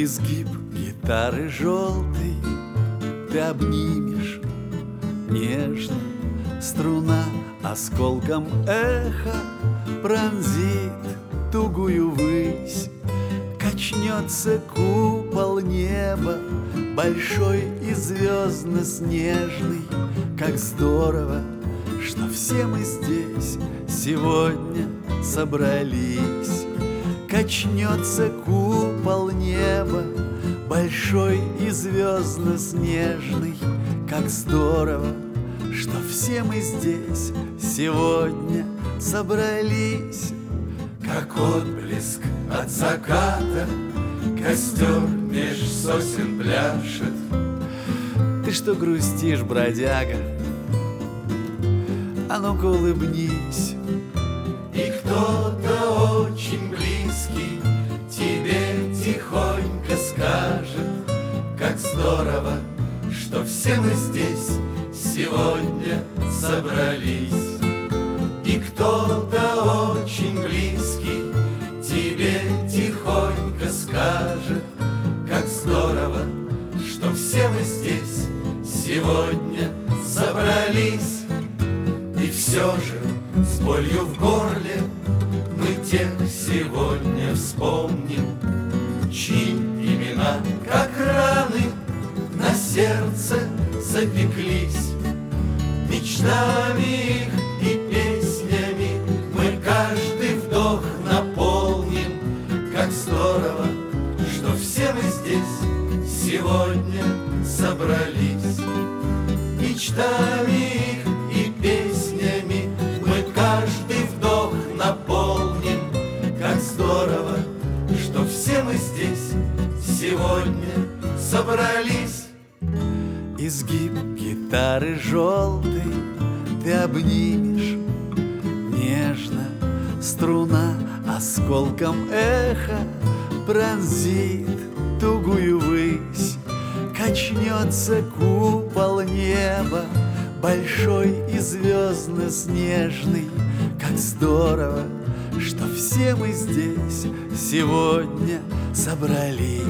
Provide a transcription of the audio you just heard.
Изгиб гитары желтой ты обнимешь нежно, струна осколком эха пронзит тугую высь. Качнется купол неба, большой и звездно-снежный. Как здорово, что все мы здесь сегодня собрались. Качнется купол неба, большой и звездно-снежный. Как здорово, что все мы здесь сегодня собрались. Как отблеск от заката, костер меж сосен пляшет. Ты что грустишь, бродяга? А ну-ка улыбнись. И кто-то очень близкий тебе тихонько скажет: как здорово, что все мы здесь сегодня собрались. И кто-то очень близкий тебе тихонько скажет: как здорово, что все мы здесь сегодня собрались. И все же с болью в горле мы тех сегодня вспомним, чьи имена, как раны, на сердце запеклись. Мечтами их и песнями мы каждый вдох наполним. Как здорово, что все мы здесь сегодня собрались. Мечтами их и песнями мы каждый вдох наполним. Как здорово, что все мы здесь сегодня собрались. Изгиб гитары желтой ты обнимешь нежно, струна осколком эха пронзит тугую высь. Качнется купол неба, большой и звездно-снежный. Как здорово, что все мы здесь сегодня собрались.